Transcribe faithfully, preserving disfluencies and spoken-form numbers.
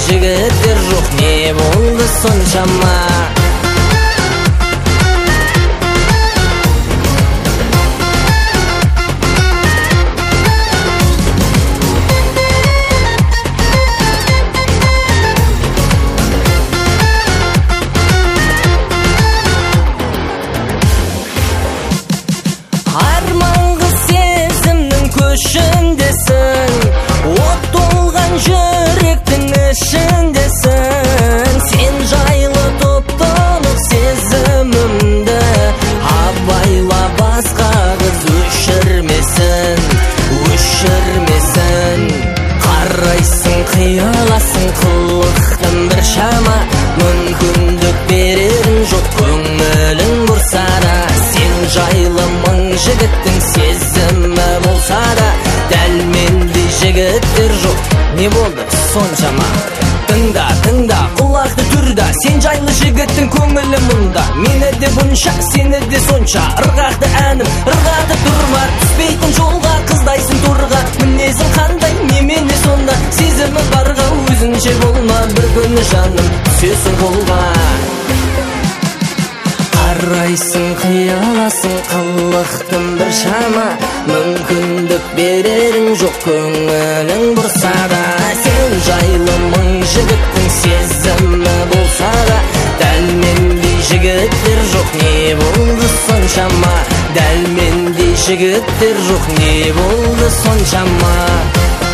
жігіттер жоқ, не болды соншама? Арманғы сезімнің көшіндесің, от толған жүректің ішіндесің. Сен жайлы топтанып сезімімді, абайла басқа қыз өшірмесін, өшірмесін. Қарайсың, қияласың, қылықтым бір шама, мүмкіндік берерін жоқ, көңілің бұрса да. Сен жайлы мың жігіттің сезімі болса да, дәл мендей жігіттер жоқ, не болды соншама? Тыңда, тыңда, құлақты түрда, сен жайлы жігіттің көңілі мұнда. Мені де бұнша, сені де сонша, ырғақты әнім, ырғақты тұрма. Түспейтін жолға, қыздайсың торға, мінезің қандай, немене сонда? Сезімі барға өзінше болма, бір күні жаным түсесің қолға. Қарайсың, қияласың, қылықтым бір шама, мүмкіндік берерің жоқ, көңілің бұрса да. Сен жайлы мың жігіттің сезімі болса да, дәл мендей жігіттер жоқ, не болды соншама? Дәл мендей жігіттер жоқ, не болды соншама?